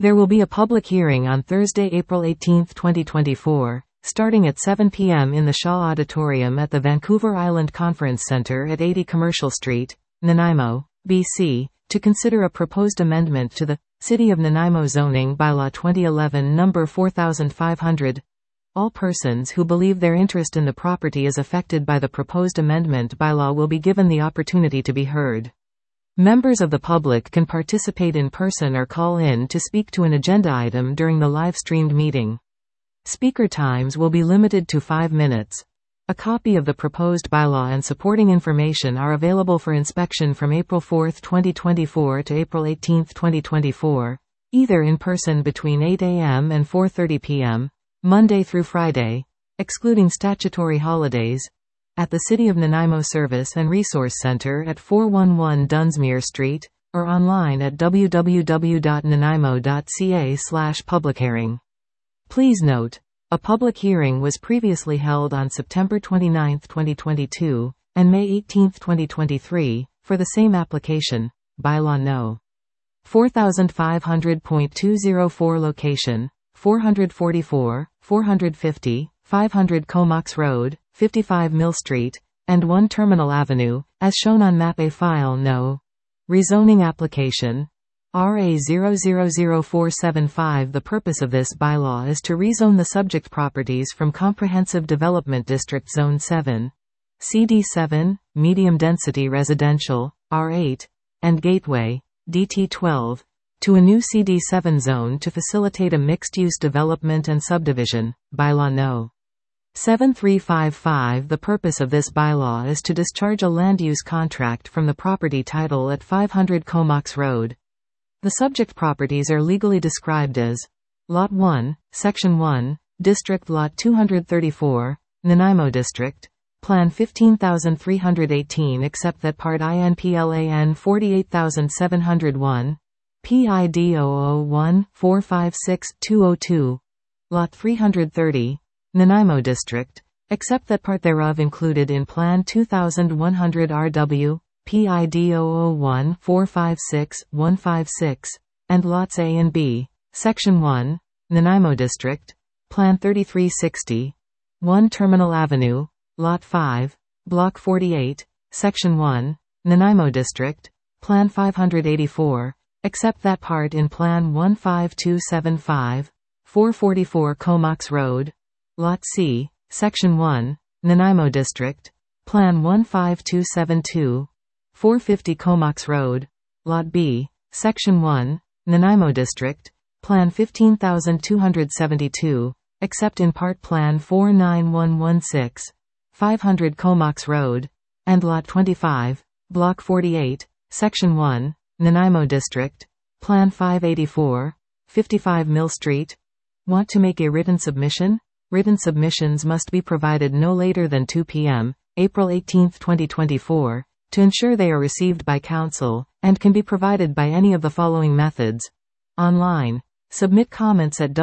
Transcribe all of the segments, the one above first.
There will be a public hearing on Thursday, April 18, 2024, starting at 7 p.m. in the Shaw Auditorium at the Vancouver Island Conference Centre at 80 Commercial Street, Nanaimo, BC, to consider a proposed amendment to the City of Nanaimo Zoning Bylaw 2011 No. 4500. All persons who believe their interest in the property is affected by the proposed amendment bylaw will be given the opportunity to be heard. Members of the public can participate in person or call in to speak to an agenda item during the live-streamed meeting. Speaker times will be limited to 5 minutes. A copy of the proposed bylaw and supporting information are available for inspection from April 4, 2024 to April 18, 2024, either in person between 8 a.m. and 4:30 p.m., Monday through Friday, excluding statutory holidays, at the City of Nanaimo Service and Resource Centre at 411 Dunsmuir Street, or online at www.nanaimo.ca/publichearing. Please note, a public hearing was previously held on September 29, 2022, and May 18, 2023, for the same application, Bylaw No. 4500.204 location, 444, 450, 500 Comox Road, 55 Mill Street, and 1 Terminal Avenue, as shown on Map A. File No. Rezoning Application RA 000475. The purpose of this bylaw is to rezone the subject properties from Comprehensive Development District Zone 7, CD7, Medium Density Residential, R8, and Gateway, DT12, to a new CD7 zone to facilitate a mixed-use development and subdivision, Bylaw No. 7355. The purpose of this bylaw is to discharge a land use contract from the property title at 500 Comox Road. The subject properties are legally described as Lot 1, Section 1, District Lot 234, Nanaimo District, Plan 15318 except that Part INPLAN 48701, PID 001-456-202, Lot 330, Nanaimo District, except that part thereof included in Plan 2100 RW, PID 001-456-156, and Lots A and B, Section 1, Nanaimo District, Plan 3360, 1 Terminal Avenue, Lot 5, Block 48, Section 1, Nanaimo District, Plan 584, except that part in Plan 15275, 444 Comox Road, Lot C, Section 1, Nanaimo District, Plan 15272, 450 Comox Road, Lot B, Section 1, Nanaimo District, Plan 15272, except in part Plan 49116, 500 Comox Road, and Lot 25, Block 48, Section 1, Nanaimo District, Plan 584, 55 Mill Street. Want to make a written submission? Written submissions must be provided no later than 2 p.m., April 18, 2024, to ensure they are received by Council, and can be provided by any of the following methods. Online. Submit comments at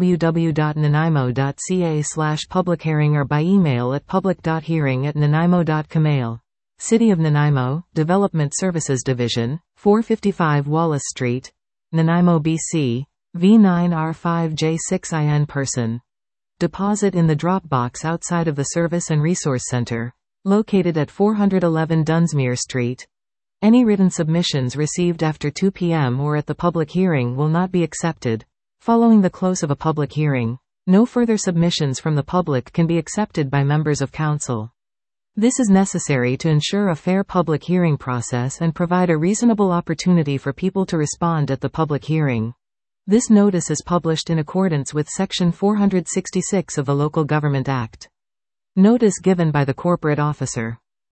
www.nanaimo.ca/publichearing or by email at public.hearing@nanaimo.ca. City of Nanaimo, Development Services Division, 455 Wallace Street, Nanaimo, BC, V9R5J6 in person. Deposit in the drop box outside of the Service and Resource Center, located at 411 Dunsmuir Street. Any written submissions received after 2 p.m. or at the public hearing will not be accepted. Following the close of a public hearing, no further submissions from the public can be accepted by members of Council. This is necessary to ensure a fair public hearing process and provide a reasonable opportunity for people to respond at the public hearing. This notice is published in accordance with Section 466 of the Local Government Act. Notice given by the corporate officer.